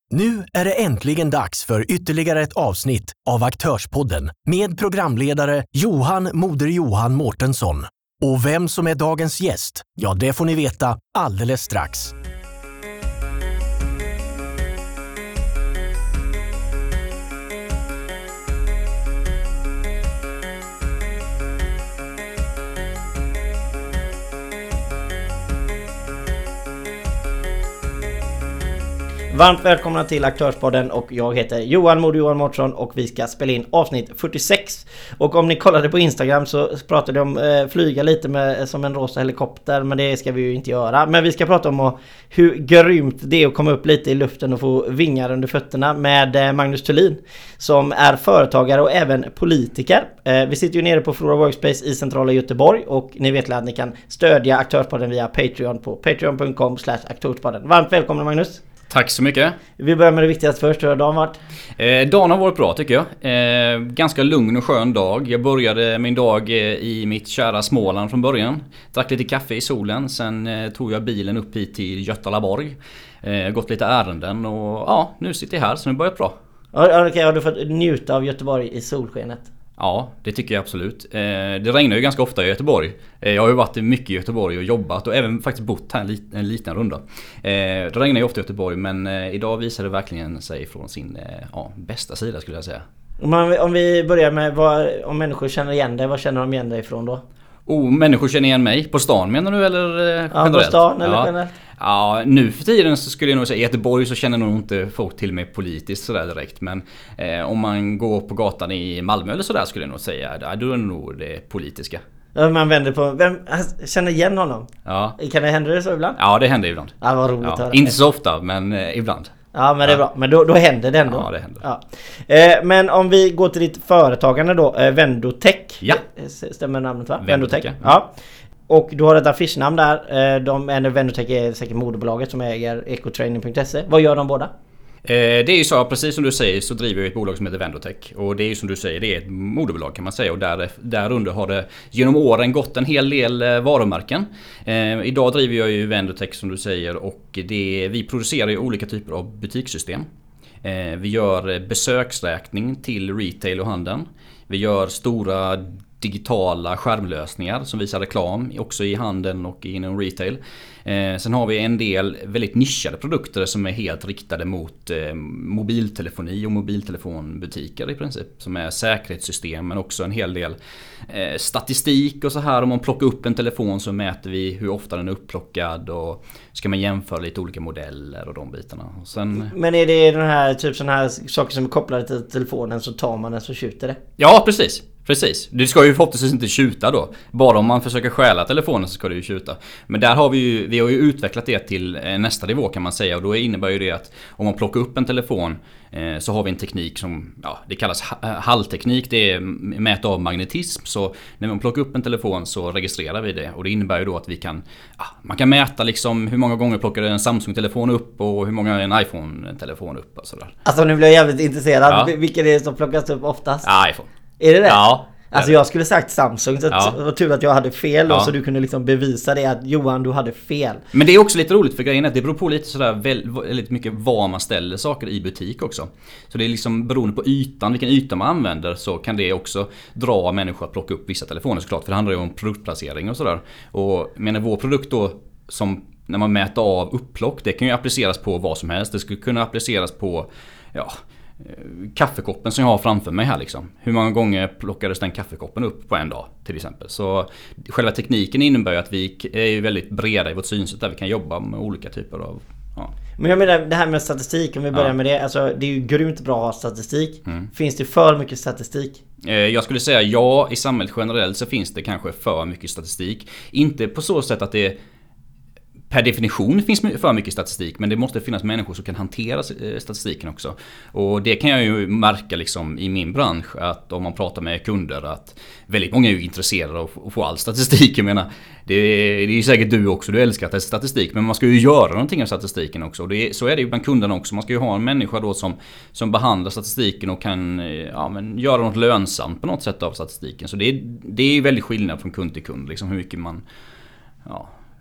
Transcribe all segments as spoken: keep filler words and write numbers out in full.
Nu är det äntligen dags för ytterligare ett avsnitt av Aktörspodden med programledare Johan Moder Johan Mårtensson. Och vem som är dagens gäst, ja det får ni veta alldeles strax. Varmt välkomna till Aktörspodden och jag heter Johan Moder Johan Mårtensson och vi ska spela in avsnitt fyrtiosex. Och om ni kollade på Instagram så pratade de om eh, flyga lite med, som en rosa helikopter, men det ska vi ju inte göra. Men vi ska prata om och, hur grymt det är att komma upp lite i luften och få vingar under fötterna med eh, Magnus Thulin som är företagare och även politiker. Eh, vi sitter ju nere på Flora Workspace i centrala Göteborg och ni vet att ni kan stödja Aktörspodden via Patreon på patreon punkt com slash aktörspodden. Varmt välkomna Magnus! Tack så mycket. Vi börjar med det viktigaste först. Hur har dagen varit? Eh, dagen har varit bra tycker jag. Eh, ganska lugn och skön dag. Jag började min dag eh, i mitt kära Småland från början. Drack lite kaffe i solen. Sen eh, tog jag bilen upp hit till Götalaborg. Eh, gått lite ärenden och ja, nu sitter jag här så nu börjar det bra. Okej, okay, har du fått njuta av Göteborg i solskenet? Ja, det tycker jag absolut. Eh, det regnar ju ganska ofta i Göteborg. Eh, jag har ju varit mycket i Göteborg och jobbat och även faktiskt bott här en, lit, en liten runda. Eh, det regnar ju ofta i Göteborg men eh, idag visar det verkligen sig från sin eh, ja, bästa sida skulle jag säga. Om, man, om vi börjar med vad, om människor känner igen dig, vad känner de igen dig ifrån då? Oh, människor känner igen mig. På stan menar du eller eh, generellt? Ja, på stan eller ja. generellt? Ja, nu för tiden så skulle jag nog säga i Göteborg så känner nog inte folk till mig politiskt sådär direkt. Men eh, om man går på gatan i Malmö eller sådär skulle jag nog säga, då är det nog det politiska. Ja, man vänder på, vem känner igen honom? Ja. Kan det hända det så ibland? Ja, det händer ibland. Ja, vad roligt ja. att höra. Inte så ofta, men eh, ibland. Ja, men det är bra. Men då, då händer det ändå. Ja, det händer. Ja. Eh, men om vi går till ditt företagande då, eh, Vendotech. Ja. Stämmer namnet va? Vendotech. Vendotech. Ja. Och du har ett affischnamn där. De, Vendotech är säkert moderbolaget som äger ecotraining punkt se. Vad gör de båda? Det är ju så, precis som du säger så driver vi ett bolag som heter Vendotech. Och det är ju som du säger, det är ett moderbolag kan man säga. Och där, där under har det genom åren gått en hel del varumärken. Eh, idag driver jag ju Vendotech som du säger och det, vi producerar ju olika typer av butikssystem. Eh, vi gör besöksräkning till retail och handeln. Vi gör stora digitala skärmlösningar som visar reklam också i handeln och inom retail. Eh, sen har vi en del väldigt nischade produkter som är helt riktade mot eh, mobiltelefoni och mobiltelefonbutiker i princip. Som är säkerhetssystem men också en hel del eh, statistik och så här. Om man plockar upp en telefon så mäter vi hur ofta den är upplockad och ska man jämföra lite olika modeller och de bitarna. Och sen... Men är det den här typ sån här saker som är kopplade till telefonen så tar man den så skjuter det? Ja, precis. Precis. Du ska ju förhoppningsvis inte skjuta då. Bara om man försöker stjäla telefonen så ska du ju skjuta. Men där har vi ju, vi har ju utvecklat det till nästa nivå kan man säga. Och då innebär ju det att om man plockar upp en telefon eh, så har vi en teknik som, ja, det kallas hallteknik. Det är mäta av magnetism. Så när man plockar upp en telefon så registrerar vi det. Och det innebär ju då att vi kan, ja, man kan mäta liksom hur många gånger plockar en Samsung-telefon upp och hur många en iPhone-telefon upp och sådär. Alltså nu blir jag jävligt intresserad. Ja. Vilken är det som plockas upp oftast? Ja, iPhone. Är det det? Ja. Alltså jag skulle sagt Samsung så ja. det var tur att jag hade fel ja. och så du kunde liksom bevisa det att Johan du hade fel. Men det är också lite roligt för grejen att det beror på lite sådär väldigt mycket var man ställer saker i butik också. Så det är liksom beroende på ytan, vilken yta man använder så kan det också dra människor att plocka upp vissa telefoner såklart. För det handlar ju om produktplacering och sådär. Och menar vår produkt då som när man mäter av upplock, det kan ju appliceras på vad som helst. Det skulle kunna appliceras på, ja... kaffekoppen som jag har framför mig här liksom. Hur många gånger plockades den kaffekoppen upp på en dag till exempel. Så själva tekniken innebär ju att vi är ju väldigt breda i vårt synsätt där vi kan jobba med olika typer av ja. Men jag menar det här med statistik, om vi börjar ja. med det. Alltså det är ju grymt bra att ha statistik. Mm. Finns det för mycket statistik? Jag skulle säga ja, i samhället generellt så finns det kanske för mycket statistik. Inte på så sätt att det per definition finns för mycket statistik, men det måste finnas människor som kan hantera statistiken också. Och det kan jag ju märka liksom i min bransch, att om man pratar med kunder att väldigt många är ju intresserade av att få all statistik. Jag menar, det är, det är säkert du också, du älskar statistik, men man ska ju göra någonting av statistiken också. Och det är, så är det ju bland kunderna också. Man ska ju ha en människa då som, som behandlar statistiken och kan ja, men göra något lönsamt på något sätt av statistiken. Så det är, det är väldigt skillnad från kund till kund, liksom hur mycket man... Ja,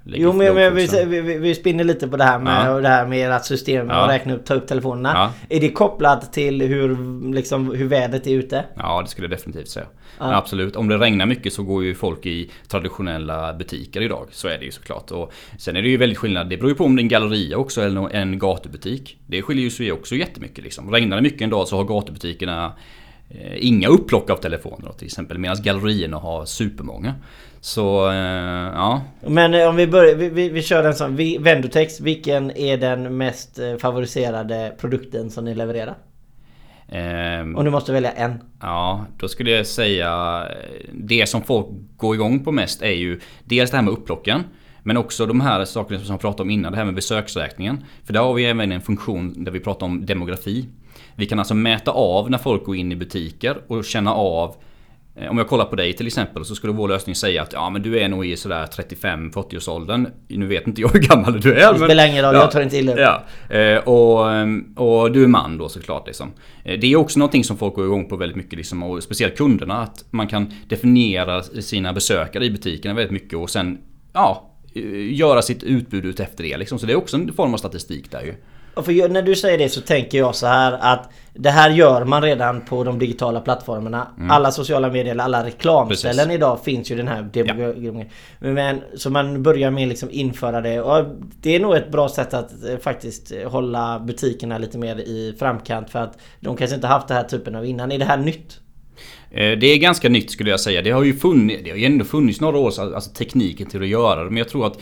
Jo, men, men vi, vi, vi spinner lite på det här med, ja. det här med att system ja. och räkna upp, ta upp telefonerna. Ja. Är det kopplat till hur, liksom, hur vädret är ute? Ja, det skulle jag definitivt säga. Ja. Absolut. Om det regnar mycket så går ju folk i traditionella butiker idag. Så är det ju såklart. Och sen är det ju väldigt skillnad. Det beror ju på om det är en galleria också eller en gatubutik. Det skiljer ju sig också jättemycket. Liksom. Regnar det mycket en dag så har gatubutikerna eh, inga upplock av telefoner till exempel. Medan gallerierna har supermånga. Så eh, ja. Men om vi börjar, vi, vi, vi kör en sån. Vi, Vendotex, vilken är den mest favoriserade produkten som ni levererar? Um, och du måste välja en. Ja, då skulle jag säga det som folk går igång på mest är ju dels det här med upplocken, men också de här sakerna som jag pratade om innan, det här med besöksräkningen. För där har vi även en funktion där vi pratar om demografi. Vi kan alltså mäta av när folk går in i butiker och känna av. Om jag kollar på dig till exempel så skulle vår lösning säga att ja, men du är nog i sådär trettiofem fyrtio års åldern. Nu vet inte jag hur gammal du är. Det spelar ingen roll, jag tar inte illa. Ja. Och, och du är man då såklart. Liksom. Det är också någonting som folk går igång på väldigt mycket. Liksom, och speciellt kunderna. Att man kan definiera sina besökare i butikerna väldigt mycket. Och sen ja, göra sitt utbud ut efter det. Liksom. Så det är också en form av statistik där ju. Och för när du säger det så tänker jag så här att det här gör man redan på de digitala plattformarna. Mm. Alla sociala medier, alla reklamställen Precis. Idag finns ju den här demografin. Ja. Men så man börjar med liksom införa det. Och det är nog ett bra sätt att faktiskt hålla butikerna lite mer i framkant för att de kanske inte haft det här typen av innan. Är det här nytt? Det är ganska nytt skulle jag säga. Det har ju funnits, det har ju ändå funnits några år, alltså tekniken till att göra det. Men jag tror att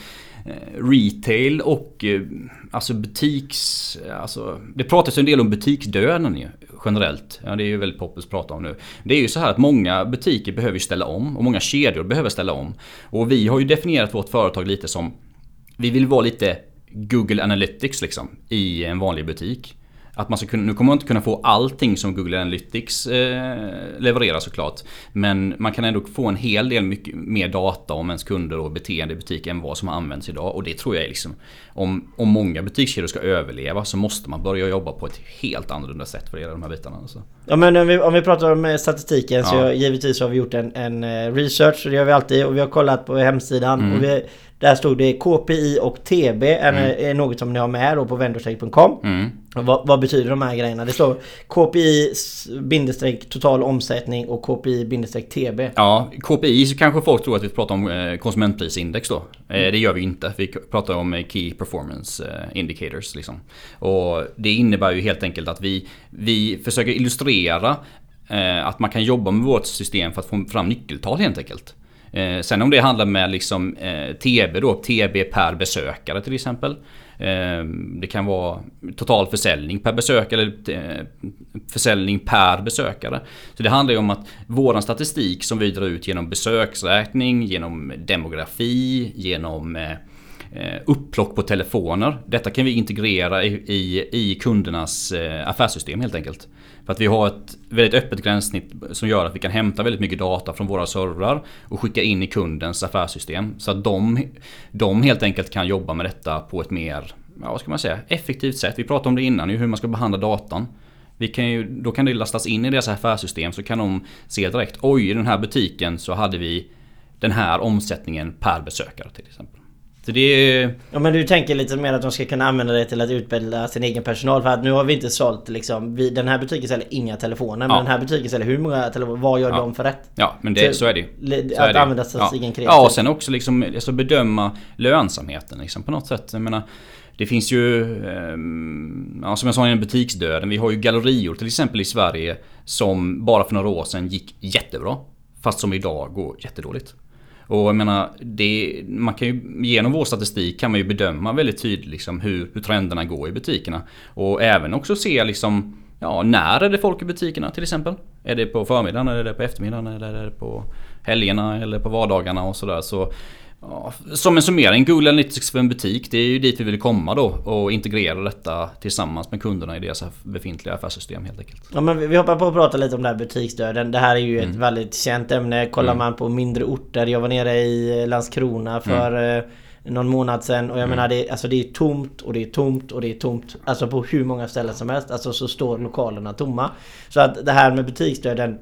retail och alltså butiks, alltså det pratas en del om butiksdöden ju, generellt. Ja, det är ju väldigt poppis att prata om nu. Det är ju så här att många butiker behöver ställa om och många kedjor behöver ställa om. Och vi har ju definierat vårt företag lite som, vi vill vara lite Google Analytics liksom i en vanlig butik. Att man ska kunna, nu kommer man inte kunna få allting som Google Analytics eh, levererar såklart. Men man kan ändå få en hel del mycket mer data om ens kunder och beteende i butiken än vad som används idag. Och det tror jag är liksom, om, om många butikskedjor ska överleva så måste man börja jobba på ett helt annorlunda sätt för de här bitarna. Alltså. Ja, men om vi, om vi pratar om statistiken ja. så jag, givetvis har vi gjort en, en research, och det gör vi alltid. Och vi har kollat på hemsidan mm. och vi, där stod det K P I och T B är, mm. är något som ni har med då på vendotech punkt com. Mm. Vad, vad betyder de här grejerna? Det står K P I bindestreck total omsättning och K P I bindestreck T B. Ja, K P I så kanske folk tror att vi pratar om eh, konsumentprisindex då. Eh, det gör vi inte. Vi pratar om eh, Key Performance eh, Indicators liksom. Och det innebär ju helt enkelt att vi, vi försöker illustrera eh, att man kan jobba med vårt system för att få fram nyckeltal helt enkelt. Eh, sen om det handlar med liksom, eh, T B då, T B per besökare till exempel. Eh, det kan vara total försäljning per besökare eller eh, försäljning per besökare. Så det handlar ju om att våran statistik som vi drar ut genom besöksräkning, genom demografi, genom eh, upplock på telefoner. Detta kan vi integrera i, i, i kundernas eh, affärssystem helt enkelt. För att vi har ett väldigt öppet gränssnitt som gör att vi kan hämta väldigt mycket data från våra servrar och skicka in i kundens affärssystem. Så att de, de helt enkelt kan jobba med detta på ett mer, ja, vad ska man säga, effektivt sätt. Vi pratade om det innan, hur man ska behandla datan. Vi kan ju, då kan det lastas in i deras affärssystem så kan de se direkt, oj, i den här butiken så hade vi den här omsättningen per besökare till exempel. Så det är... Ja, men du tänker lite mer att de ska kunna använda det till att utbilda sin egen personal. För att nu har vi inte sålt liksom, vi, den här butiken säljer inga telefoner. Men ja. den här butiken säljer hur många telefoner, vad gör ja. de för rätt? Ja, men det, så, så är det så Att är det. använda sig ja. egen kreativ. Ja, och sen också liksom, alltså bedöma lönsamheten liksom, på något sätt. Jag menar, det finns ju, eh, ja, som jag sa, i en butiksdöden. Vi har ju gallerior till exempel i Sverige som bara för några år sedan gick jättebra. Fast som idag går jättedåligt. Och jag menar, det, man kan ju, genom vår statistik kan man ju bedöma väldigt tydligt liksom hur, hur trenderna går i butikerna. Och även också se liksom, ja, när är det folk i butikerna till exempel? Är det på förmiddagen, eller är det på eftermiddagen, eller är det på helgerna eller på vardagarna och sådär. Så ja, som en summering, Google Analytics för en butik, det är ju dit vi vill komma då och integrera detta tillsammans med kunderna i deras befintliga affärssystem helt enkelt. Ja, men vi hoppar på att prata lite om det här butiksdöden. Det här är ju mm. ett väldigt känt ämne. Kollar mm. man på mindre orter, jag var nere i Landskrona för mm. någon månad sedan och jag mm. menar det, alltså det är tomt och det är tomt och det är tomt, alltså på hur många ställen som helst, alltså så står lokalerna tomma. Så att det här med butiksdöden,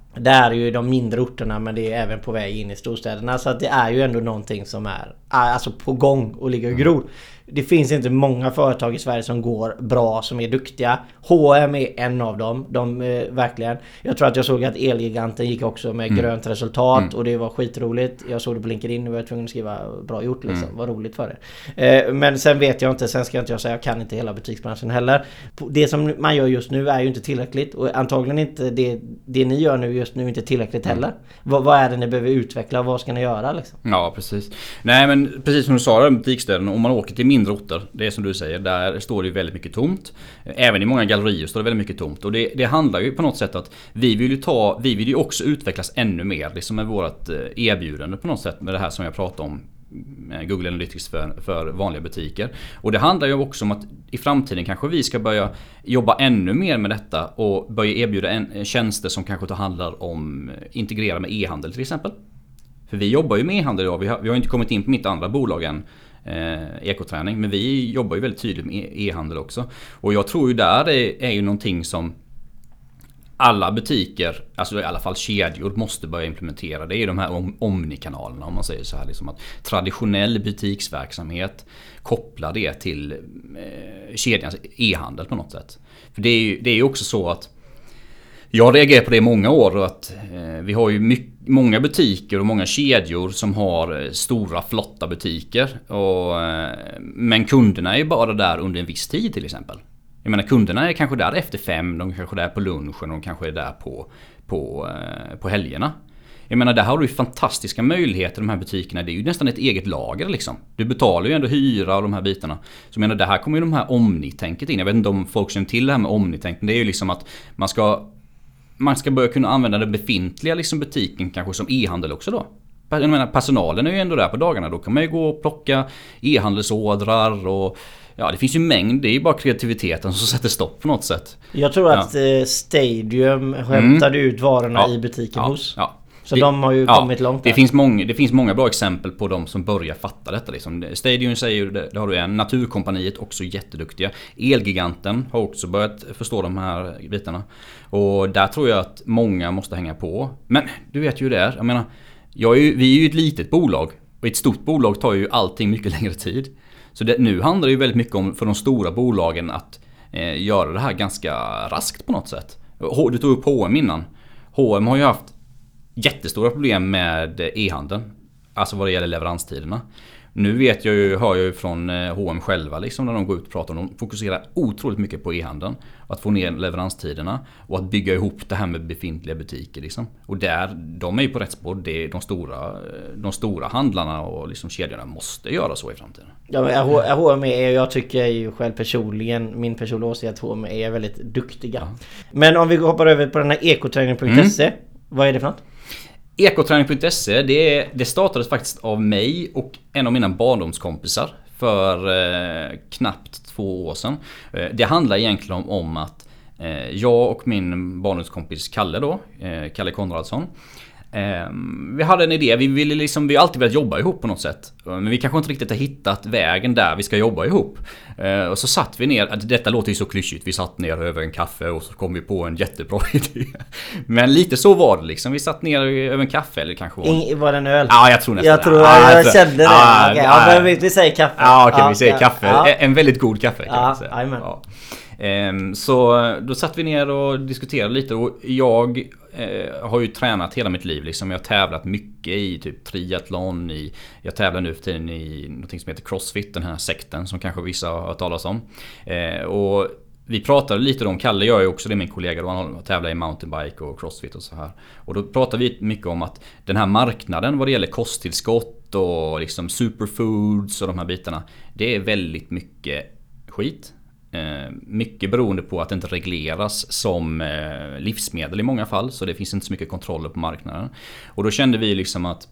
Det är ju de mindre orterna, men det är även på väg in i storstäderna. Så att det är ju ändå någonting som är alltså på gång och ligger och gror. Det finns inte många företag i Sverige som går bra, som är duktiga. H och M är en av dem. De eh, verkligen. Jag tror att jag såg att Elgiganten gick också med mm. grönt resultat mm. och det var skitroligt. Jag såg det på LinkedIn och var tvungen att skriva bra gjort liksom. Mm. Vad roligt för det. Eh, men sen vet jag inte, sen ska jag inte jag säga, jag kan inte hela butiksbranschen heller. Det som man gör just nu är ju inte tillräckligt och antagligen inte det, det ni gör nu just nu inte tillräckligt heller. Mm. Vad, vad är det ni behöver utveckla och vad ska ni göra liksom? Ja, precis. Nej, men precis som du sa där, butiksstäderna, om man åker till mindre orter, det är som du säger, där står det väldigt mycket tomt. Även i många gallerier står det väldigt mycket tomt. Och det, det handlar ju på något sätt att vi vill ju ta, vi vill ju också utvecklas ännu mer, liksom med vårt erbjudande på något sätt med det här som jag pratade om, Google Analytics för, för vanliga butiker. Och det handlar ju också om att i framtiden kanske vi ska börja jobba ännu mer med detta och börja erbjuda en, tjänster som kanske tar handlar om integrera med e-handel till exempel. För vi jobbar ju med e-handel idag, vi har, vi har inte kommit in på mitt andra bolag än Eh, ekoträning, men vi jobbar ju väldigt tydligt med e-handel också. Och jag tror ju där är, är ju någonting som alla butiker, alltså i alla fall kedjor, måste börja implementera. Det är de här om, omnikanalerna, om man säger så här, liksom att traditionell butiksverksamhet kopplar det till eh, kedjans e-handel på något sätt. För det är ju det är ju också så att jag reagerar på det i många år och att eh, vi har ju mycket, många butiker och många kedjor som har eh, stora flotta butiker och, eh, men kunderna är ju bara där under en viss tid till exempel. Jag menar, kunderna är kanske där efter fem, de kanske är där på lunchen och de kanske är där på, på, eh, på helgerna. Jag menar, där har du ju fantastiska möjligheter, de här butikerna. Det är ju nästan ett eget lager liksom. Du betalar ju ändå hyra och de här bitarna. Så jag menar, det här kommer ju de här omnitänket in. Jag vet inte om folk känner till det här med omnitänk. Det är ju liksom att man ska Man ska börja kunna använda den befintliga liksom butiken kanske som e-handel också då. Jag menar, personalen är ju ändå där på dagarna. Då kan man ju gå och plocka e-handelsordrar och ja, det finns ju mängd. Det är ju bara kreativiteten som sätter stopp på något sätt. Jag tror att ja. Stadium hämtade mm. ut varorna ja. i butiken ja. hos. Ja. Så det, de har ju ja, kommit långt där. Det finns, många, det finns många bra exempel på de som börjar fatta detta. Liksom. Stadium säger det, det har du en. Naturkompaniet också jätteduktiga. Elgiganten har också börjat förstå de här bitarna. Och där tror jag att många måste hänga på. Men du vet ju det är. Jag menar, jag är ju, vi är ju ett litet bolag. Och ett stort bolag tar ju allting mycket längre tid. Så det, nu handlar det ju väldigt mycket om för de stora bolagen att eh, göra det här ganska raskt på något sätt. Du tog upp H och M innan. H och M har ju haft jättestora problem med e-handeln. Alltså vad det gäller leveranstiderna. Nu vet jag ju, hör jag ju från H och M själva liksom, när de går ut och pratar om. De fokuserar otroligt mycket på e-handeln. Att få ner leveranstiderna. Och att bygga ihop det här med befintliga butiker liksom. Och där, de är ju på rätt spår. Det är de stora, de stora handlarna och liksom kedjorna måste göra så i framtiden. Ja, men H och M är, jag tycker ju själv personligen, min personliga åsikt att H och M är väldigt duktiga. Ja. Men om vi hoppar över på den här ekoträning punkt se. Mm. Vad är det för något? ekoträning punkt se, det, det startades faktiskt av mig och en av mina barndomskompisar för eh, knappt två år sedan. Eh, det handlar egentligen om, om att eh, jag och min barndomskompis Kalle då, eh, Kalle Konradsson, eh, vi hade en idé, vi ville liksom, vi har alltid velat jobba ihop på något sätt. Men vi kanske inte riktigt har hittat vägen där vi ska jobba ihop. Eh, och så satt vi ner, detta låter ju så klyschigt, vi satt ner över en kaffe och så kom vi på en jättebra idé. Men lite så var det liksom, vi satt ner över en kaffe eller kanske var det var det en öl? Ja, jag tror nästan Jag tror det. jag, ja, jag kände det. Ja, okej, ja, ja, vi, vi säger kaffe. Ja, okej, ja, vi säger ja, kaffe. Ja. En väldigt god kaffe kan ja, man säga. Ja. Ehm, så då satt vi ner och diskuterade lite och jag eh, har ju tränat hela mitt liv liksom. Jag har tävlat mycket i typ triathlon, i, jag tävlar nu för tiden i något som heter CrossFit, den här sekten som kanske vissa har hört talas om. Ehm, och vi pratade lite om, Kalle gör ju också det, min kollega då, han tävlar i mountainbike och CrossFit och så här. Och då pratade vi mycket om att den här marknaden vad det gäller kosttillskott och liksom superfoods och de här bitarna, det är väldigt mycket skit. Eh, mycket beroende på att det inte regleras som eh, livsmedel i många fall, så det finns inte så mycket kontroller på marknaden. Och då kände vi liksom att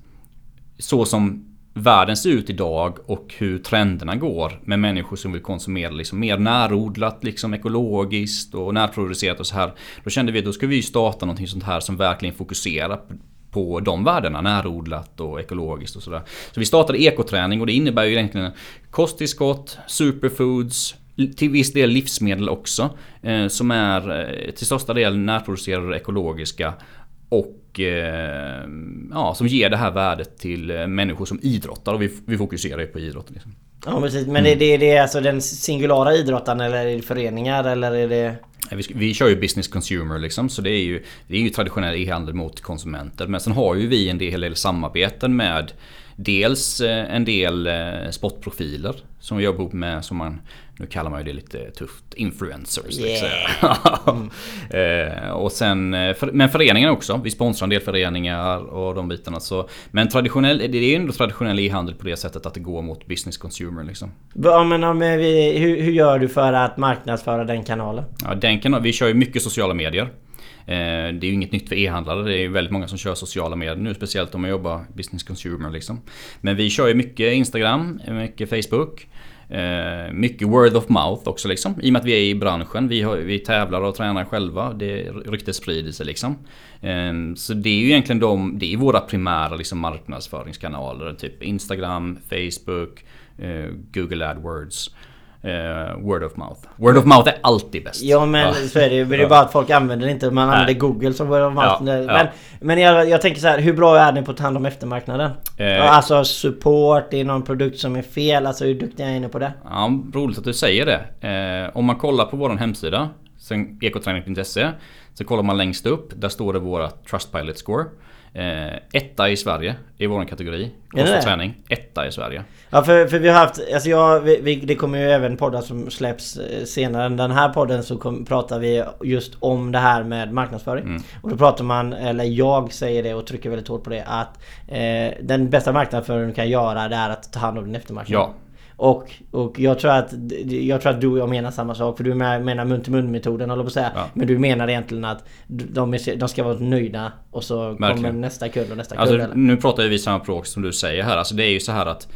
så som världen ser ut idag och hur trenderna går med människor som vill konsumera liksom mer närodlat, liksom ekologiskt och närproducerat och så här, då kände vi att då ska vi starta någonting sånt här som verkligen fokuserar på på de värdena, närodlat och ekologiskt och sådär. Så vi startade ekoträning och det innebär ju egentligen kosttillskott, superfoods, till viss del livsmedel också, eh, som är eh, till största del närproducerade och ekologiska och eh, ja, som ger det här värdet till människor som idrottar, och vi, vi fokuserar ju på idrotten liksom. Ja, precis. Men mm. är det, det är alltså den singulära idrotten, eller är det föreningar, eller är det... Vi, vi kör ju business consumer liksom, så det är ju, det är ju traditionell e-handel mot konsumenter. Men sen har ju vi en del, del samarbeten med dels en del sportprofiler som vi jobbar med, som man, nu kallar man ju det lite tufft, influencers. Yeah. mm. eh, och sen, för, men föreningar också, vi sponsrar en del föreningar och de bitarna. Så, men traditionell, det är ju ändå traditionell e-handel på det sättet att det går mot business consumer liksom. Ja, men, ja, men vi, hur, hur gör du för att marknadsföra den kanalen? Ja, den kanalen, vi kör ju mycket sociala medier. Det är ju inget nytt för e-handlare. Det är ju väldigt många som kör sociala medier nu, speciellt om man jobbar business consumer liksom. Men vi kör ju mycket Instagram, mycket Facebook, mycket word of mouth också liksom. I och med att vi är i branschen, vi, har, vi tävlar och tränar själva. Det ryktet sprider sig liksom. Så det är ju egentligen de, det är våra primära liksom marknadsföringskanaler, typ Instagram, Facebook, Google AdWords. Uh, word of mouth. Word of mouth är alltid bäst. Ja, men ja. Så är det ju. Det är ja. bara att folk använder det inte. Man använder Nej. Google som word of mouth. Ja. Men, ja. men jag, jag tänker så här, hur bra är ni på att ta hand om eftermarknaden? Uh, alltså support, det är någon produkt som är fel. Alltså hur duktiga är ni på det? Ja, roligt att du säger det. Uh, om man kollar på vår hemsida, sen ekoträning punkt se, så kollar man längst upp. Där står det våra Trustpilot score. Eh, etta i Sverige i vår kategori. Kost och träning. Etta i Sverige. Ja, för, för vi har haft, alltså jag, vi, vi, det kommer ju även poddar som släpps senare än den här podden, så kom, pratar vi just om det här med marknadsföring. Mm. Och då pratar man, eller jag säger det och trycker väldigt hårt på det, att eh, den bästa marknadsföringen du kan göra, det är att ta hand om din eftermarknad. Ja. Och, och jag tror att jag tror att du och jag menar samma sak, för du menar mun-till-mun-metoden, håller på att säga. Ja. Men du menar egentligen att de, är, de ska vara nöjda, och så Verkligen. kommer nästa kund och nästa alltså, kund. Nu pratar vi samma språk som du säger här. Alltså det är ju så här att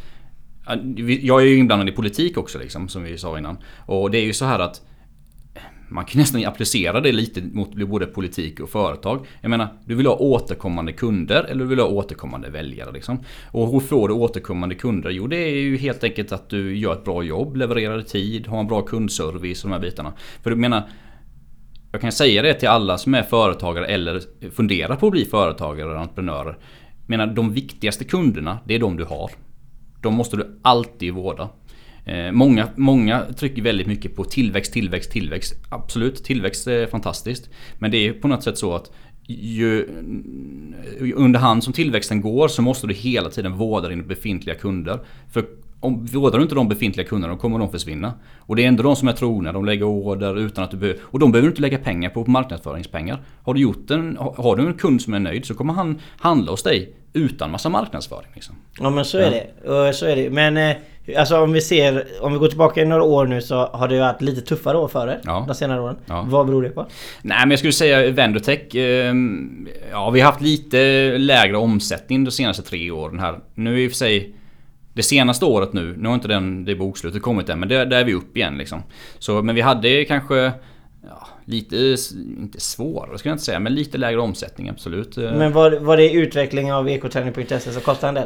jag är ju inblandad i politik också liksom, som vi sa innan. Och det är ju så här att man kan nästan applicera det lite mot både politik och företag. Jag menar, du vill ha återkommande kunder eller du vill ha återkommande väljare liksom. Och hur får du återkommande kunder? Jo, det är ju helt enkelt att du gör ett bra jobb, levererar i tid, har en bra kundservice och de här bitarna. För du menar, jag kan säga det till alla som är företagare eller funderar på att bli företagare eller entreprenörer. Jag menar, de viktigaste kunderna, det är de du har. De måste du alltid vårda. Eh, många, många trycker väldigt mycket på tillväxt, tillväxt, tillväxt. Absolut, tillväxt är fantastiskt. Men det är på något sätt så att ju, under hand som tillväxten går så måste du hela tiden vårda dina befintliga kunder. För om vårdar du inte de befintliga kunderna, då kommer de försvinna. Och det är ändå de som är trogna, de lägger order utan att du behöver. Och de behöver inte lägga pengar på marknadsföringspengar. Har du gjort en, har du en kund som är nöjd, så kommer han handla hos dig utan massa marknadsföring liksom. Ja, men så är det. Så är det. Men alltså om vi ser, om vi går tillbaka i några år nu, så har det varit lite tuffare år för er, ja. de senare åren. Ja. Vad beror det på? Nej, men jag skulle säga Vendotech, eh, ja, vi har haft lite lägre omsättning de senaste tre åren här. Nu är i och för sig det senaste året nu, nu har inte den, det bokslutet kommit än, men där, där är vi upp igen liksom. Så, men vi hade kanske ja, lite, inte svårare ska jag inte säga, men lite lägre omsättning, absolut. Men var, var det utveckling av ekoträning punkt se som kostade en del?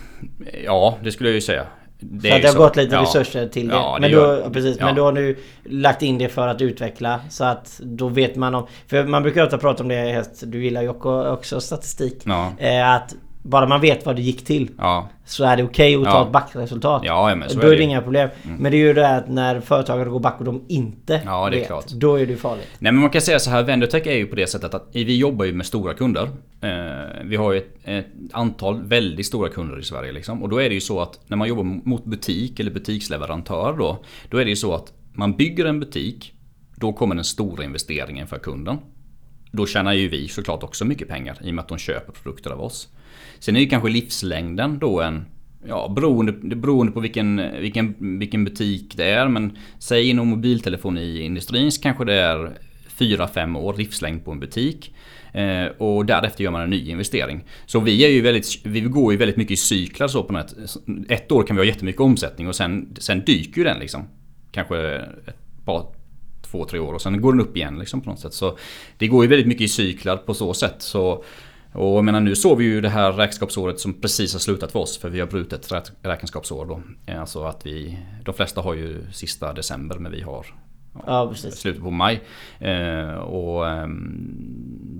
Ja, det skulle jag ju säga. Det, så det har så, gått lite ja, resurser till det. Ja, det men, gör, då, precis, ja. men då har nu lagt in det för att utveckla, så att då vet man om, för man brukar ofta prata om det, du gillar ju också statistik, ja. att bara man vet vad det gick till, ja. så är det okej okay att ta ja. ett backresultat. Ja, men så då är det det inga problem. Mm. Men det är ju det att när företagare går back och de inte ja, det är vet, klart. Då är det farligt. Nej, men man kan säga så här, Vendotech är ju på det sättet att vi jobbar ju med stora kunder. Eh, vi har ju ett, ett antal väldigt stora kunder i Sverige liksom. Och då är det ju så att när man jobbar mot butik eller butiksleverantör då, då är det ju så att man bygger en butik, då kommer den stora investeringen för kunden. Då tjänar ju vi såklart också mycket pengar i och med att de köper produkter av oss. Sen är ju kanske livslängden då en, ja, beroende, beroende på vilken, vilken, vilken butik det är, men säg inom mobiltelefoniindustrin så kanske det är fyra fem år livslängd på en butik, eh, och därefter gör man en ny investering. Så vi är ju väldigt, vi går ju väldigt mycket i cyklar så på något. Ett år kan vi ha jättemycket omsättning och sen, sen dyker ju den liksom, kanske ett par två, tre år och sen går den upp igen liksom på något sätt. Så det går ju väldigt mycket i cyklar på så sätt. Så, och jag menar, nu såg vi ju det här räkenskapsåret som precis har slutat för oss, för vi har brutit ett räkenskapsår då. Alltså att vi, de flesta har ju sista december, men vi har ja, precis. slutet på maj. Eh, och eh,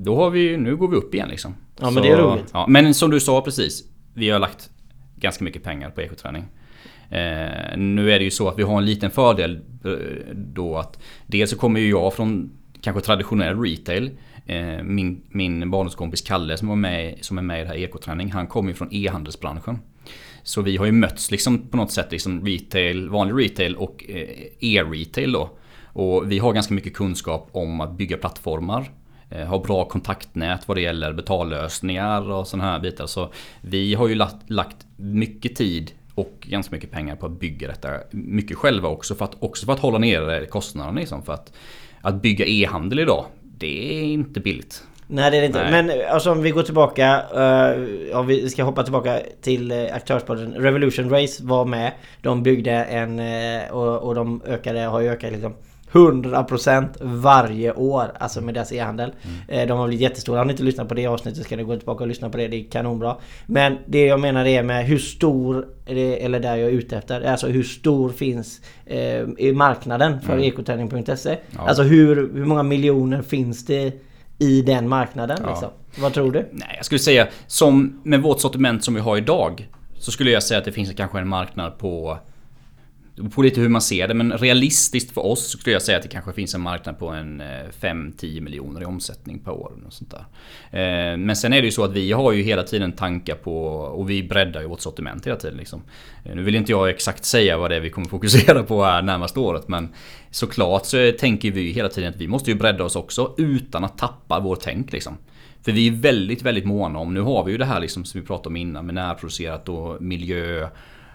då har vi, nu går vi upp igen liksom. Ja, men så, det är roligt. Ja, men som du sa precis, vi har lagt ganska mycket pengar på ekoträning. Eh, nu är det ju så att vi har en liten fördel då att dels så kommer ju jag från kanske traditionell retail. Eh, min, min barndomskompis Kalle som, var med, som är med i det här ekoträning, han kommer ju från e-handelsbranschen. Så vi har ju mötts liksom på något sätt liksom retail, vanlig retail och eh, e-retail då. Och vi har ganska mycket kunskap om att bygga plattformar. Eh, ha bra kontaktnät vad det gäller betallösningar och sådana här bitar. Så vi har ju lagt, lagt mycket tid och ganska mycket pengar på att bygga detta. Mycket själva också för att, också för att hålla nere kostnaderna. Liksom, för att, att bygga e-handel idag, det är inte billigt. Nej, det är det inte. Nej. Men alltså, om vi går tillbaka, uh, ja, vi ska hoppa tillbaka till uh, Aktörspodden. Revolution Race var med. De byggde en uh, och, och de ökade, har ju ökat liksom hundra procent varje år, alltså med deras e-handel. Mm. Uh, de har blivit jättestora. Har ni inte lyssnat på det avsnittet så ska ni gå tillbaka och lyssna på det. Det är kanonbra. Men det jag menar är med hur stor, eller där jag är ute efter, alltså hur stor finns uh, i marknaden för mm. ekoträning punkt se. Ja. Alltså hur, hur många miljoner finns det i den marknaden ja. liksom? Vad tror du? Nej, jag skulle säga som med vårt sortiment som vi har idag, så skulle jag säga att det finns kanske en marknad på på lite hur man ser det, men realistiskt för oss så skulle jag säga att det kanske finns en marknad på en fem till tio miljoner i omsättning per år och sånt där. Men sen är det ju så att vi har ju hela tiden tankar på, och vi breddar ju vårt sortiment hela tiden liksom. Nu vill inte jag exakt säga vad det är vi kommer fokusera på här närmaste året, men såklart så tänker vi hela tiden att vi måste ju bredda oss också utan att tappa vår tänk liksom. För vi är väldigt, väldigt måna om, nu har vi ju det här liksom som vi pratade om innan med närproducerat och miljö,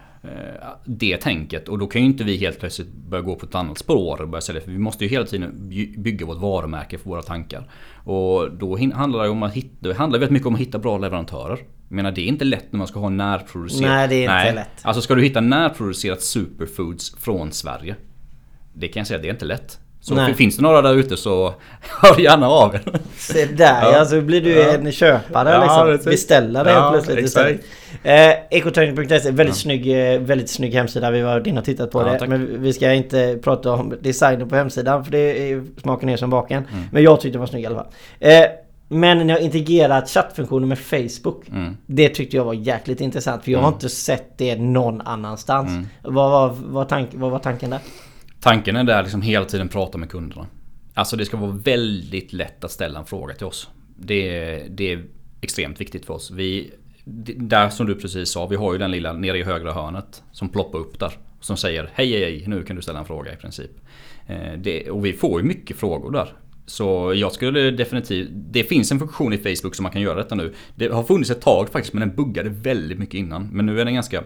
det tänket, och då kan ju inte vi helt plötsligt börja gå på ett annat spår och börja sälja, för vi måste ju hela tiden bygga vårt varumärke för våra tankar, och då handlar det om att hitta, det handlar väldigt mycket om att hitta bra leverantörer. Jag menar, det är inte lätt när man ska ha närproducerat. Nej, det är inte Nej. lätt. Alltså ska du hitta närproducerat superfoods från Sverige, det kan jag säga, det är inte lätt. Så Nej. Finns det några där ute så hör gärna av er. Se där, ja. Alltså blir du ja. en köpare ja, liksom. Beställare ja, helt plötsligt istället. Eh, ekoträning punkt se, väldigt, ja. snygg, väldigt snygg hemsida. Vi var inne och tittat på ja, det. Tack. Men vi ska inte prata om designen på hemsidan, för det är smaken ner som baken. Mm. Men jag tyckte det var snygg i alla fall. Eh, men ni har integrerat chattfunktioner med Facebook. Mm. Det tyckte jag var jäkligt intressant, för jag mm. har inte sett det någon annanstans. Mm. Vad, vad, vad, tank, vad var tanken där? Tanken är där liksom hela tiden prata med kunderna. Alltså det ska vara väldigt lätt att ställa en fråga till oss. Det är, det är extremt viktigt för oss. Vi, där som du precis sa, vi har ju den lilla nere i högra hörnet som ploppar upp där. Som säger hej hej hej, nu kan du ställa en fråga i princip. Eh, det, och vi får ju mycket frågor där. Så jag skulle definitivt, det finns en funktion i Facebook som man kan göra detta nu. Det har funnits ett tag faktiskt, men den buggade väldigt mycket innan. Men nu är den ganska,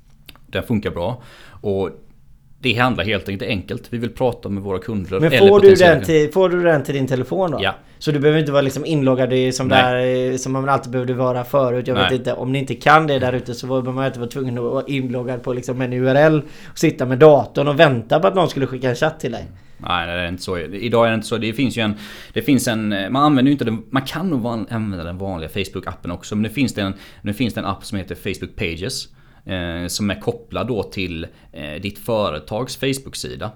den funkar bra. Och det handlar helt enkelt enkelt. Vi vill prata med våra kunder. Men får du, den till, får du den till din telefon då? Ja. Så du behöver inte vara liksom inloggad som, där, som man alltid behövde vara förut. Jag Nej. vet inte, om ni inte kan det där ute så behöver man inte vara tvungen att vara inloggad på liksom en U R L och sitta med datorn och vänta på att någon skulle skicka en chatt till dig. Nej, det är inte så. Idag är det inte så. Det finns ju en, det finns en, man använder ju inte den, man kan nog använda den vanliga Facebook-appen också, men nu finns det en, nu finns det en app som heter Facebook Pages. Eh, som är kopplad då till eh, ditt företags Facebook-sida.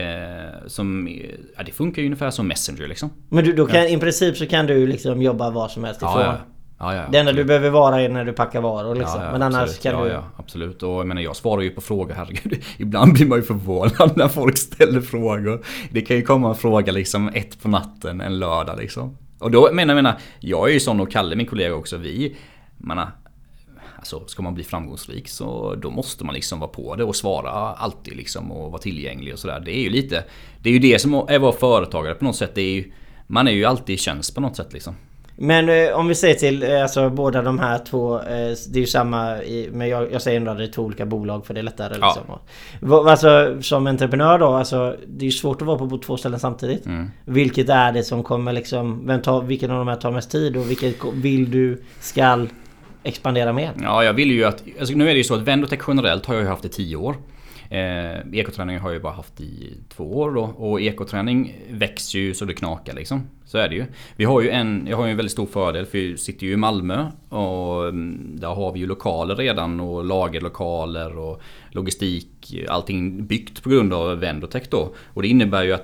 Eh, som, ja, det funkar ju ungefär som Messenger liksom. Men du, då kan, ja. i princip så kan du liksom jobba var som helst ifrån. Ja, ja. Ja, ja, det enda du behöver vara är när du packar varor liksom. Ja, ja, men annars absolut. kan ja, du... Ja, absolut. Och jag menar, jag svarar ju på frågor, herregud. Ibland blir man ju förvånad när folk ställer frågor. Det kan ju komma en fråga liksom ett på natten en lördag liksom. Och då menar jag, menar, jag är ju sån, och Kalle, min kollega också, vi, menar, alltså, ska man bli framgångsrik så då måste man liksom vara på det och svara alltid liksom och vara tillgänglig och sådär. Det är ju lite, det är ju det som är att vara företagare på något sätt. Det är ju, man är ju alltid i tjänst på något sätt liksom. Men eh, om vi säger till eh, alltså, båda de här två, eh, det är ju samma i, men jag, jag säger ändå att det är två olika bolag för det är lättare liksom. Ja. Va, alltså, som entreprenör då, alltså, det är ju svårt att vara på två ställen samtidigt. Mm. Vilket är det som kommer liksom, vem tar, vilken av de här tar mest tid och vilket vill du ska expandera mer? Ja, jag vill ju att, alltså, nu är det ju så att Vendotech generellt har jag ju haft i tio år. Eh, ekoträning har jag ju bara haft i två år då, och ekoträning växer ju så det knakar liksom. Så är det ju. Vi har ju en, jag har ju en väldigt stor fördel, för vi sitter ju i Malmö och där har vi ju lokaler redan och lagerlokaler och logistik, allting byggt på grund av Vendotech då. Och det innebär ju att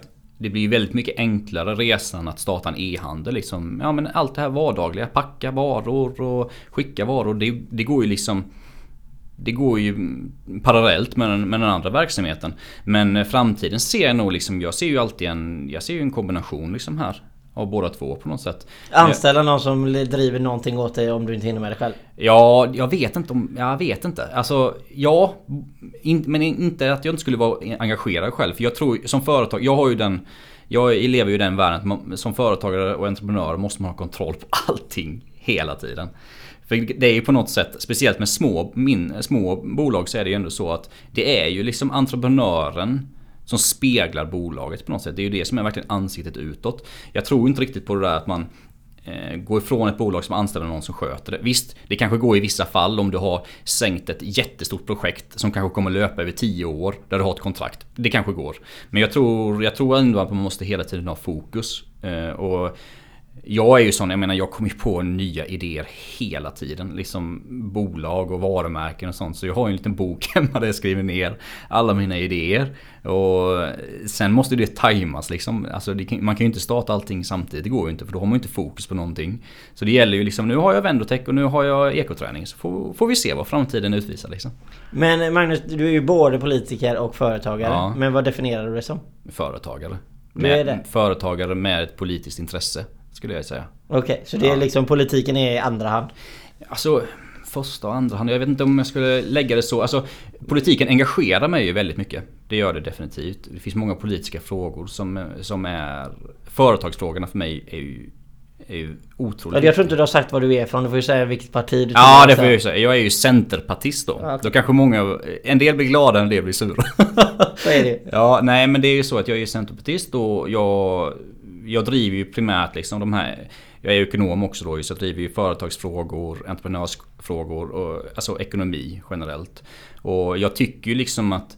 det blir väldigt mycket enklare resan att starta en e-handel liksom. Ja, men allt det här vardagliga, packa varor och skicka varor, det, det går ju liksom det går ju parallellt med den, med den andra verksamheten. Men framtiden ser jag nog liksom, jag ser ju alltid en jag ser ju en kombination liksom här av båda två på något sätt. Anställa någon som driver någonting åt dig om du inte hinner med det själv. Ja, jag vet inte om jag vet inte. Alltså ja, in, men inte att jag inte skulle vara engagerad själv, för jag tror som företag, jag har ju den jag lever ju i den världen att man, som företagare och entreprenör måste man ha kontroll på allting hela tiden. För det är ju på något sätt, speciellt med små, min, små bolag, så är det ju ändå så att det är ju liksom entreprenören som speglar bolaget på något sätt. Det är ju det som är verkligen ansiktet utåt. Jag tror inte riktigt på det där att man eh, går ifrån ett bolag som anställer någon som sköter det. Visst, det kanske går i vissa fall om du har sänkt ett jättestort projekt som kanske kommer löpa över tio år där du har ett kontrakt. Det kanske går. Men jag tror, jag tror ändå att man måste hela tiden ha fokus. Eh, och jag är ju sån, jag menar jag kommer ju på nya idéer hela tiden, liksom bolag och varumärken och sånt, så jag har ju en liten bok hemma där jag skriver ner alla mina idéer, och sen måste det tajmas liksom, alltså det, man kan ju inte starta allting samtidigt, det går ju inte, för då har man ju inte fokus på någonting. Så det gäller ju liksom, nu har jag Vendotech och nu har jag ekoträning, så får, får vi se vad framtiden utvisar liksom. Men Magnus, du är ju både politiker och företagare, ja. Men vad definierar du det som? Företagare. Med, är det? Företagare med ett politiskt intresse, skulle jag säga. Okej, okay, så det är liksom politiken är i andra hand? Alltså, första och andra hand. Jag vet inte om jag skulle lägga det så. Alltså, politiken engagerar mig ju väldigt mycket. Det gör det definitivt. Det finns många politiska frågor som, som är... Företagsfrågorna för mig är ju, är ju otroligt. Jag tror inte du har sagt vad du är från. Du får ju säga vilket parti du Ja, det får jag ju säga. Jag är ju centerpartist då. Okay. Då kanske många... En del blir glada, en del blir sura. Vad är det? Ja, nej, men det är ju så att jag är centerpartist och jag... Jag driver ju primärt liksom de här, jag är ekonom också då, så jag driver ju företagsfrågor, entreprenörsfrågor och alltså ekonomi generellt. Och jag tycker ju liksom att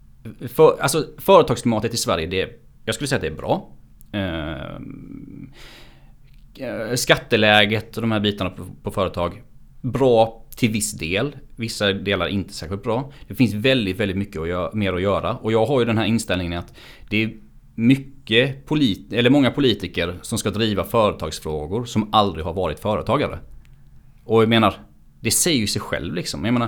för, alltså företagsklimatet i Sverige, det, jag skulle säga att det är bra. Eh, skatteläget och de här bitarna på, på företag, bra till viss del. Vissa delar inte särskilt bra. Det finns väldigt, väldigt mycket att göra, mer att göra. Och jag har ju den här inställningen att det är mycket polit- eller många politiker som ska driva företagsfrågor som aldrig har varit företagare. Och jag menar, det säger ju sig själv liksom. Jag menar,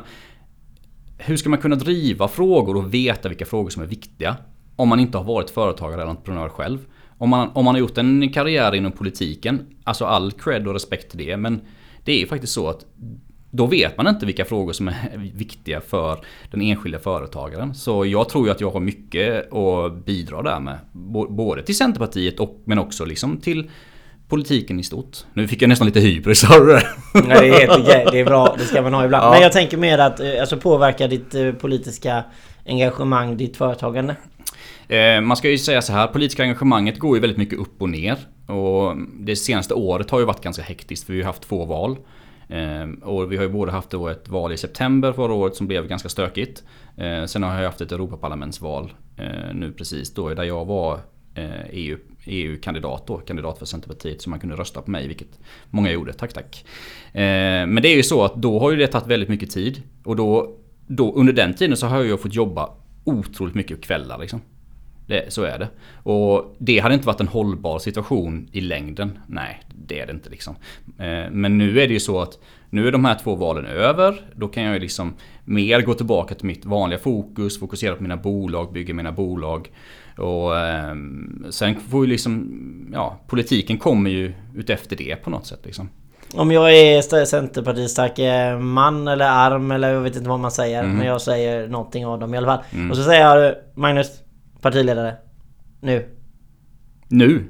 hur ska man kunna driva frågor och veta vilka frågor som är viktiga om man inte har varit företagare eller entreprenör själv? Om man, om man har gjort en karriär inom politiken, alltså all cred och respekt till det, men det är ju faktiskt så att då vet man inte vilka frågor som är viktiga för den enskilda företagaren. Så jag tror ju att jag har mycket att bidra där med. Både till Centerpartiet och, men också liksom till politiken i stort. Nu fick jag nästan lite hybris av det. Nej, det är helt okej. Det är bra, det ska man ha ibland. Ja. Men jag tänker mer att alltså, påverka ditt politiska engagemang, ditt företagande. Eh, man ska ju säga så här, politiska engagemanget går ju väldigt mycket upp och ner. Och det senaste året har ju varit ganska hektiskt, för vi har haft två val. Och vi har ju både haft då ett val i september förra året som blev ganska stökigt. Sen har jag haft ett Europaparlamentsval nu precis då, där jag var E U, E U-kandidat då, kandidat för Centerpartiet, så man kunde rösta på mig, vilket många gjorde, tack tack. Men det är ju så att då har ju det tagit väldigt mycket tid, och då, då under den tiden så har jag fått jobba otroligt mycket kvällar liksom. Det, så är det. Och det hade inte varit en hållbar situation i längden. Nej, det är det inte liksom. Eh, men nu är det ju så att nu är de här två valen över. Då kan jag ju liksom mer gå tillbaka till mitt vanliga fokus, fokusera på mina bolag, bygga mina bolag. Och eh, sen får ju liksom, ja, politiken kommer ju ut efter det på något sätt liksom. Om jag är Centerpartiets starka man eller arm, eller jag vet inte vad man säger, mm. men jag säger någonting av dem i alla fall. Mm. Och så säger jag, Magnus, partiledare, nu. Nu?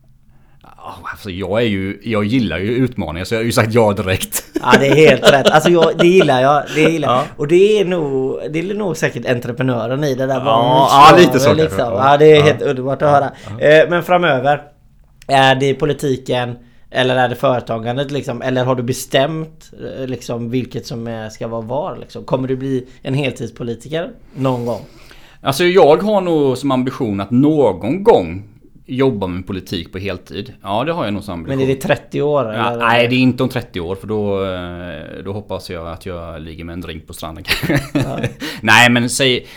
Alltså jag är ju, jag gillar ju utmaningar, så jag har ju sagt ja direkt. Ja, det är helt rätt. Alltså jag, det gillar jag, det gillar. Ja. Och det är nog, det är nog säkert entreprenören i det där. Ja, ja lite så liksom. Ja, det är ja. helt underbart att höra. Ja. Men framöver, är det politiken eller är det företagandet liksom? Eller har du bestämt liksom vilket som är, ska vara var liksom? Kommer du bli en heltidspolitiker någon gång? Alltså jag har nog som ambition att någon gång jobba med politik på heltid. Ja, det har jag nog som ambition. Men är det trettio år? Ja, eller? Nej, det är inte om trettio år, för då, då hoppas jag att jag ligger med en drink på stranden. Ja. Nej, men säg,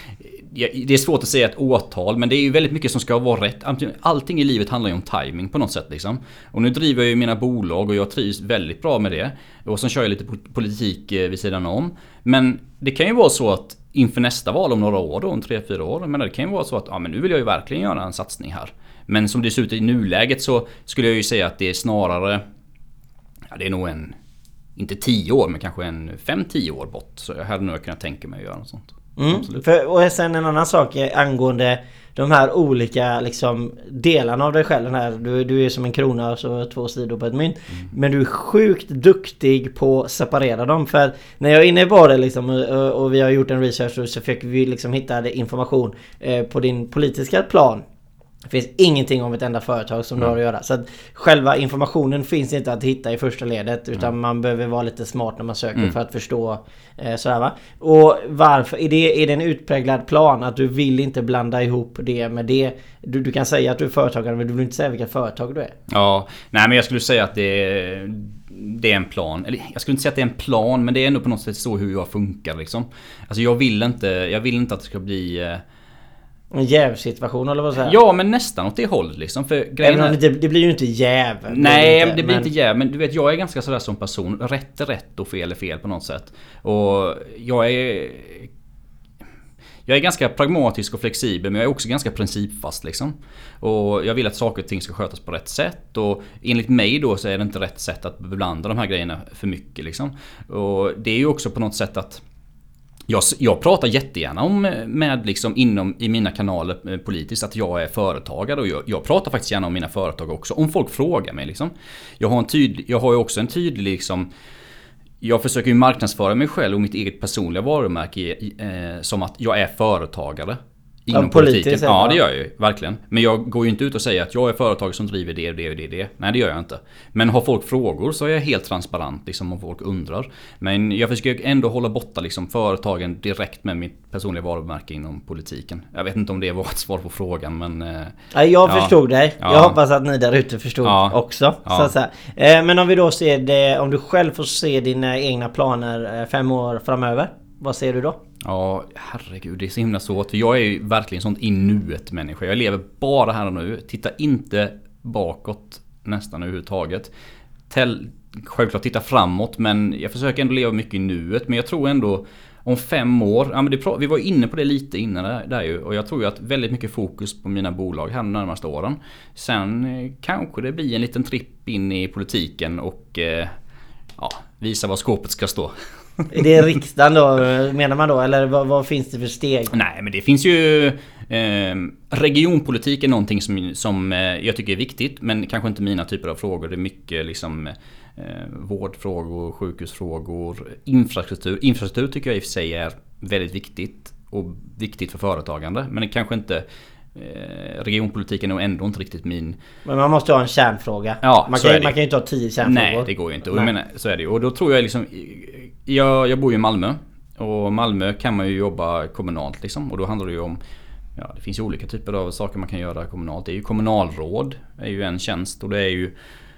det är svårt att säga ett årtal, men det är ju väldigt mycket som ska vara rätt. Allting i livet handlar ju om timing på något sätt liksom. Och nu driver jag ju mina bolag och jag trivs väldigt bra med det. Och sen kör jag lite politik vid sidan om. Men det kan ju vara så att inför nästa val om några år då, om tre, fyra år, men det kan ju vara så att ja, men nu vill jag ju verkligen göra en satsning här. Men som det ser ut i nuläget så skulle jag ju säga att det är snarare, ja, det är nog en, inte tio år, men kanske en fem, tio år bort. Så jag hade nog kunnat tänka mig att göra något sånt. Mm. För, och sen en annan sak angående de här olika liksom, delarna av dig själv. Den här, du, du är som en krona och så två sidor på ett mynt. Mm. Men du är sjukt duktig på att separera dem. För när jag är inne på det liksom, och, och vi har gjort en research så försöker vi liksom hitta information eh, på din politiska plan. Det finns ingenting om ett enda företag som mm. du har att göra. Så att själva informationen finns inte att hitta i första ledet. Utan mm. man behöver vara lite smart när man söker mm. för att förstå eh, sådär va. Och varför? Är det, är det en utpräglad plan att du vill inte blanda ihop det med det? Du, du kan säga att du är företagare, men du vill inte säga vilka företag du är. Ja, nej men jag skulle säga att det är, det är en plan. Eller jag skulle inte säga att det är en plan, men det är ändå på något sätt så hur jag funkar liksom. Alltså jag vill inte, jag vill inte att det ska bli... Eh, en jävsituation eller vad säger? Ja, men nästan åt det hållet liksom. För grejen är... det, det blir ju inte jäv. Nej, det, inte, det blir men... inte jäv. Men du vet, jag är ganska sådär som person. Rätt är rätt och fel är fel på något sätt. Och jag är... Jag är ganska pragmatisk och flexibel, men jag är också ganska principfast liksom. Och jag vill att saker och ting ska skötas på rätt sätt. Och enligt mig då så är det inte rätt sätt att blanda de här grejerna för mycket liksom. Och det är ju också på något sätt att Jag, jag pratar jättegärna om med liksom inom i mina kanaler politiskt att jag är företagare och jag, jag pratar faktiskt gärna om mina företag också om folk frågar mig liksom. Jag har en tydlig, jag har ju också en tydlig liksom, jag försöker ju marknadsföra mig själv och mitt eget personliga varumärke eh, som att jag är företagare. Inom ja, politiken. Ja, det gör jag ju, verkligen. Men jag går ju inte ut och säger att jag är företag som driver det och det och det, det. Nej, det gör jag inte. Men har folk frågor så är jag helt transparent liksom, om folk undrar. Men jag försöker ändå hålla borta liksom, företagen direkt med mitt personliga varumärke inom politiken. Jag vet inte om det var ett svar på frågan, men... Eh, ja, jag ja, förstod dig. Jag ja, hoppas att ni där ute förstod ja, också. Ja. Så att säga. Eh, men om vi då ser det, om du själv får se dina egna planer eh, fem år framöver, vad ser du då? Ja, herregud, det är så himla svårt. För jag är ju verkligen sånt i nuet människa. Jag lever bara här och nu. Titta inte bakåt nästan överhuvudtaget. Tell, självklart titta framåt, men jag försöker ändå leva mycket i nuet. Men jag tror ändå om fem år, ja, men det, vi var inne på det lite innan där, där ju. Och jag tror ju att väldigt mycket fokus på mina bolag här de närmaste åren. Sen eh, kanske det blir en liten tripp in i politiken och eh, ja, visa var skåpet ska stå. Är det riksdagen då, menar man då? Eller vad, vad finns det för steg? Nej, men det finns ju... Eh, regionpolitik är någonting som, som eh, jag tycker är viktigt. Men kanske inte mina typer av frågor. Det är mycket liksom... Eh, vårdfrågor, sjukhusfrågor, infrastruktur. Infrastruktur tycker jag i och för sig är väldigt viktigt. Och viktigt för företagande. Men det kanske inte... Eh, regionpolitiken är ändå inte riktigt min... Men man måste ha en kärnfråga. Ja, man, kan, man kan ju inte ha tio kärnfrågor. Nej, det går ju inte. Och, jag menar, så är det ju. Och då tror jag liksom... Jag, jag bor ju i Malmö. Och Malmö kan man ju jobba kommunalt liksom. Och då handlar det ju om... Ja, det finns ju olika typer av saker man kan göra kommunalt. Det är ju kommunalråd. Det är ju en tjänst. Och det är ju...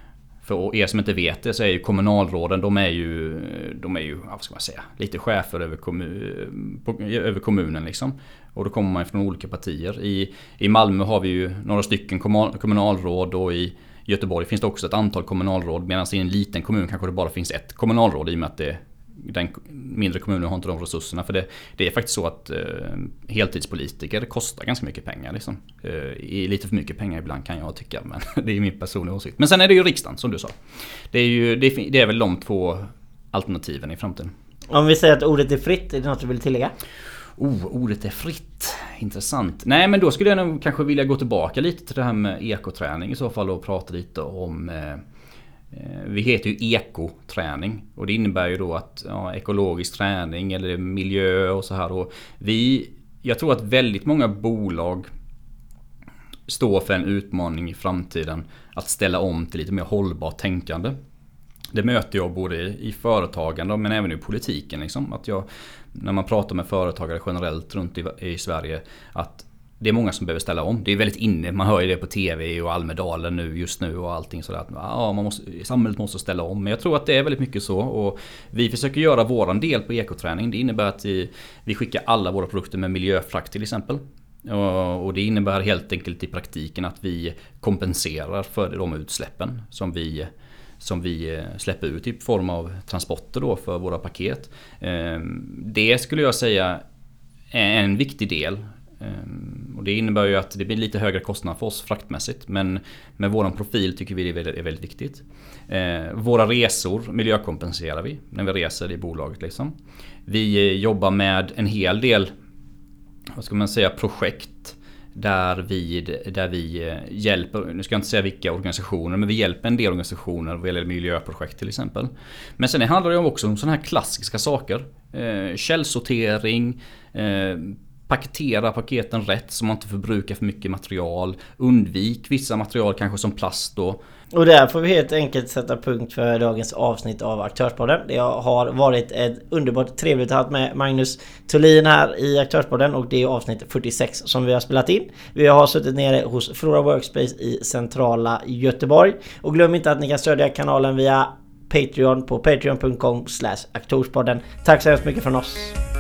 För er som inte vet det så är ju kommunalråden, de är ju, de är ju, vad ska man säga, lite chefer över, kommun, på, över kommunen liksom. Och då kommer man från olika partier. I, I Malmö har vi ju några stycken kommunalråd och i Göteborg finns det också ett antal kommunalråd. Medan i en liten kommun kanske det bara finns ett kommunalråd i och med att det, den mindre kommunen har inte de resurserna. För det, det är faktiskt så att eh, heltidspolitiker kostar ganska mycket pengar. Liksom. Eh, lite för mycket pengar ibland kan jag tycka, men det är min personliga åsikt. Men sen är det ju riksdagen som du sa. Det är, ju, det är, det är väl de två alternativen i framtiden. Om vi säger att ordet är fritt, är det något du vill tillägga? Oh, ordet är fritt. Intressant. Nej, men då skulle jag nog kanske vilja gå tillbaka lite till det här med ekoträning i så fall och prata lite om... Eh, Vi heter ju ekoträning och det innebär ju då att ja, ekologisk träning eller miljö och så här. Och vi, jag tror att väldigt många bolag står för en utmaning i framtiden att ställa om till lite mer hållbart tänkande. Det möter jag både i företagande men även i politiken. Liksom. Att jag, när man pratar med företagare generellt runt i, i Sverige, att Det är många som behöver ställa om. Det är väldigt inne. Man hör ju det på tv och Almedalen nu just nu och allting sådär. Ja, man måste, samhället måste ställa om. Men jag tror att det är väldigt mycket så. Och vi försöker göra våran del på ekoträning. Det innebär att vi, vi skickar alla våra produkter med miljöfrakt till exempel. Och, och det innebär helt enkelt i praktiken att vi kompenserar för de utsläppen som vi som vi släpper ut i form av transporter då för våra paket. Det skulle jag säga är en viktig del. Och det innebär ju att det blir lite högre kostnad för oss fraktmässigt. Men med våran profil tycker vi det är väldigt viktigt. Våra resor miljökompenserar vi när vi reser i bolaget. Liksom. Vi jobbar med en hel del, vad ska man säga, projekt. Där vi, där vi hjälper, nu ska jag inte säga vilka organisationer, men vi hjälper en del organisationer vad gäller miljöprojekt till exempel. Men sen handlar det också om sådana här klassiska saker. Eh, källsortering, eh, paketera paketen rätt så man inte förbrukar för mycket material. Undvik vissa material kanske som plast då. Och där får vi helt enkelt sätta punkt för dagens avsnitt av Aktörspodden. Det har varit ett underbart trevligt att ha med Magnus Thulin här i Aktörspodden och det är avsnitt fyrtiosex som vi har spelat in. Vi har suttit nere hos Flora Workspace i centrala Göteborg. Och glöm inte att ni kan stödja kanalen via Patreon på patreon punkt com slash aktorspodden. Tack så hemskt mycket från oss.